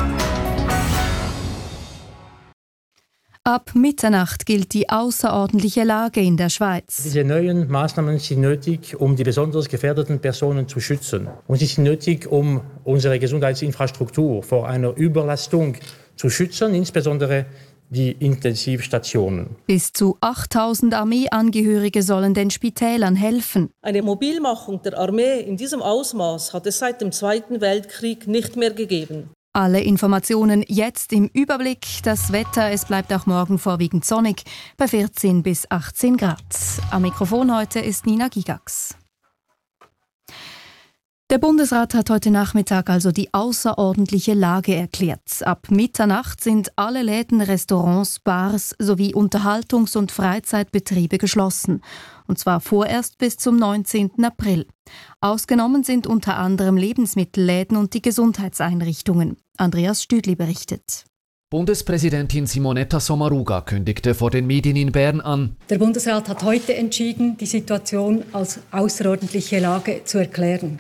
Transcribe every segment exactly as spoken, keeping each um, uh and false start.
Ab Mitternacht gilt die außerordentliche Lage in der Schweiz. Diese neuen Maßnahmen sind nötig, um die besonders gefährdeten Personen zu schützen. Und sie sind nötig, um unsere Gesundheitsinfrastruktur vor einer Überlastung zu schützen, insbesondere die Intensivstationen. Bis zu achttausend Armeeangehörige sollen den Spitälern helfen. Eine Mobilmachung der Armee in diesem Ausmaß hat es seit dem Zweiten Weltkrieg nicht mehr gegeben. Alle Informationen jetzt im Überblick. Das Wetter, es bleibt auch morgen vorwiegend sonnig bei vierzehn bis achtzehn Grad. Am Mikrofon heute ist Nina Gigax. Der Bundesrat hat heute Nachmittag also die außerordentliche Lage erklärt. Ab Mitternacht sind alle Läden, Restaurants, Bars sowie Unterhaltungs- und Freizeitbetriebe geschlossen. Und zwar vorerst bis zum neunzehnten April. Ausgenommen sind unter anderem Lebensmittelläden und die Gesundheitseinrichtungen. Andreas Stüdli berichtet. Bundespräsidentin Simonetta Sommaruga kündigte vor den Medien in Bern an. Der Bundesrat hat heute entschieden, die Situation als außerordentliche Lage zu erklären.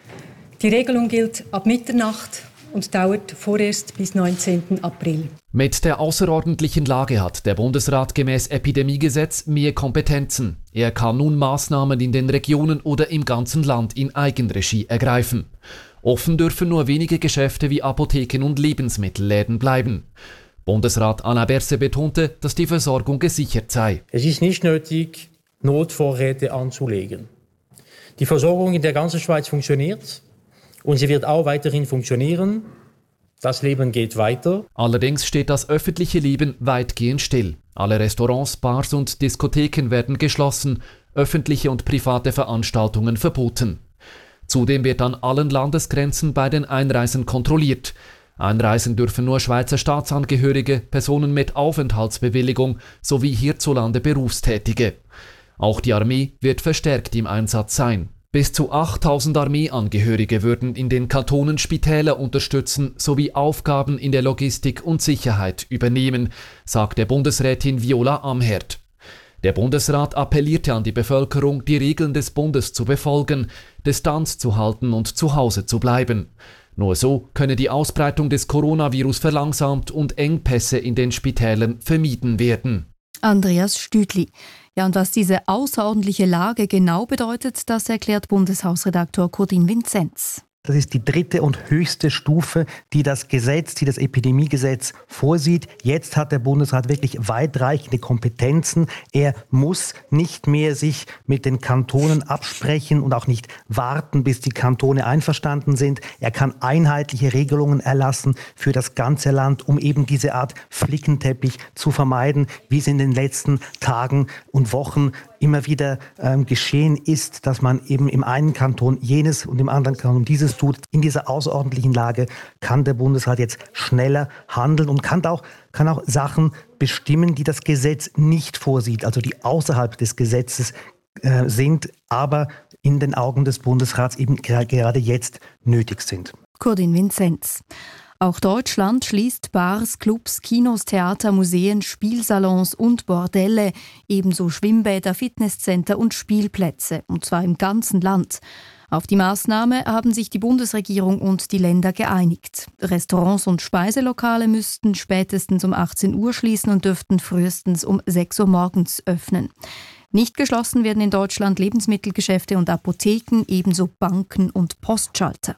Die Regelung gilt ab Mitternacht und dauert vorerst bis neunzehnten April. Mit der außerordentlichen Lage hat der Bundesrat gemäß Epidemiegesetz mehr Kompetenzen. Er kann nun Maßnahmen in den Regionen oder im ganzen Land in Eigenregie ergreifen. Offen dürfen nur wenige Geschäfte wie Apotheken und Lebensmittelläden bleiben. Bundesrat Alain Berset betonte, dass die Versorgung gesichert sei. Es ist nicht nötig, Notvorräte anzulegen. Die Versorgung in der ganzen Schweiz funktioniert. Und sie wird auch weiterhin funktionieren. Das Leben geht weiter. Allerdings steht das öffentliche Leben weitgehend still. Alle Restaurants, Bars und Diskotheken werden geschlossen, öffentliche und private Veranstaltungen verboten. Zudem wird an allen Landesgrenzen bei den Einreisen kontrolliert. Einreisen dürfen nur Schweizer Staatsangehörige, Personen mit Aufenthaltsbewilligung sowie hierzulande Berufstätige. Auch die Armee wird verstärkt im Einsatz sein. Bis zu achttausend Armeeangehörige würden in den Kantonen Spitäler unterstützen sowie Aufgaben in der Logistik und Sicherheit übernehmen, sagte Bundesrätin Viola Amherd. Der Bundesrat appellierte an die Bevölkerung, die Regeln des Bundes zu befolgen, Distanz zu halten und zu Hause zu bleiben. Nur so könne die Ausbreitung des Coronavirus verlangsamt und Engpässe in den Spitälern vermieden werden. Andreas Stüdli. Ja, und was diese außerordentliche Lage genau bedeutet, das erklärt Bundeshausredaktor Kurdin Vinzenz. Das ist die dritte und höchste Stufe, die das Gesetz, die das Epidemiegesetz vorsieht. Jetzt hat der Bundesrat wirklich weitreichende Kompetenzen. Er muss nicht mehr sich mit den Kantonen absprechen und auch nicht warten, bis die Kantone einverstanden sind. Er kann einheitliche Regelungen erlassen für das ganze Land, um eben diese Art Flickenteppich zu vermeiden, wie es in den letzten Tagen und Wochen immer wieder ähm, geschehen ist, dass man eben im einen Kanton jenes und im anderen Kanton dieses tut. In dieser außerordentlichen Lage kann der Bundesrat jetzt schneller handeln und kann auch, kann auch Sachen bestimmen, die das Gesetz nicht vorsieht, also die außerhalb des Gesetzes äh, sind, aber in den Augen des Bundesrats eben ger- gerade jetzt nötig sind. Kurdin Vinzenz. Auch Deutschland schließt Bars, Clubs, Kinos, Theater, Museen, Spielsalons und Bordelle, ebenso Schwimmbäder, Fitnesscenter und Spielplätze, und zwar im ganzen Land. Auf die Maßnahme haben sich die Bundesregierung und die Länder geeinigt. Restaurants und Speiselokale müssten spätestens um achtzehn Uhr schließen und dürften frühestens um sechs Uhr morgens öffnen. Nicht geschlossen werden in Deutschland Lebensmittelgeschäfte und Apotheken, ebenso Banken und Postschalter.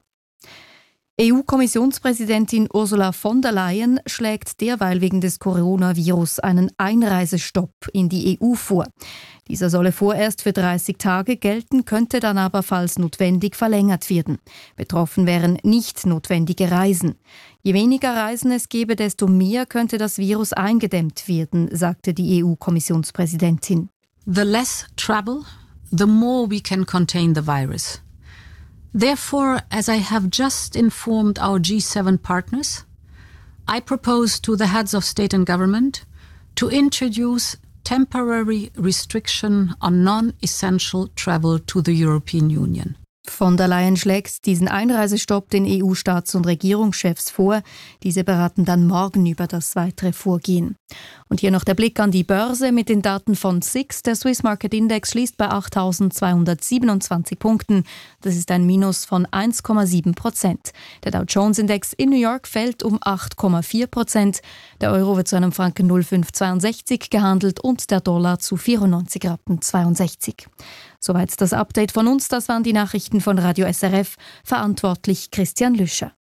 E U-Kommissionspräsidentin Ursula von der Leyen schlägt derweil wegen des Coronavirus einen Einreisestopp in die E U vor. Dieser solle vorerst für dreißig Tage gelten, könnte dann aber, falls notwendig, verlängert werden. Betroffen wären nicht notwendige Reisen. Je weniger Reisen es gebe, desto mehr könnte das Virus eingedämmt werden, sagte die E U-Kommissionspräsidentin. The less travel, the more we can contain the virus. Therefore, as I have just informed our G seven partners, I propose to the heads of state and government to introduce temporary restriction on non-essential travel to the European Union. Von der Leyen schlägt diesen Einreisestopp den E U-Staats- und Regierungschefs vor. Diese beraten dann morgen über das weitere Vorgehen. Und hier noch der Blick an die Börse mit den Daten von S I X. Der Swiss Market Index schließt bei achttausendzweihundertsiebenundzwanzig Punkten. Das ist ein Minus von eins Komma sieben Prozent. Der Dow Jones Index in New York fällt um acht Komma vier Prozent. Der Euro wird zu einem Franken null Komma fünf zweiundsechzig gehandelt und der Dollar zu vierundneunzig Rappen zweiundsechzig. Soweit das Update von uns. Das waren die Nachrichten von Radio S R F. Verantwortlich Christian Lüscher.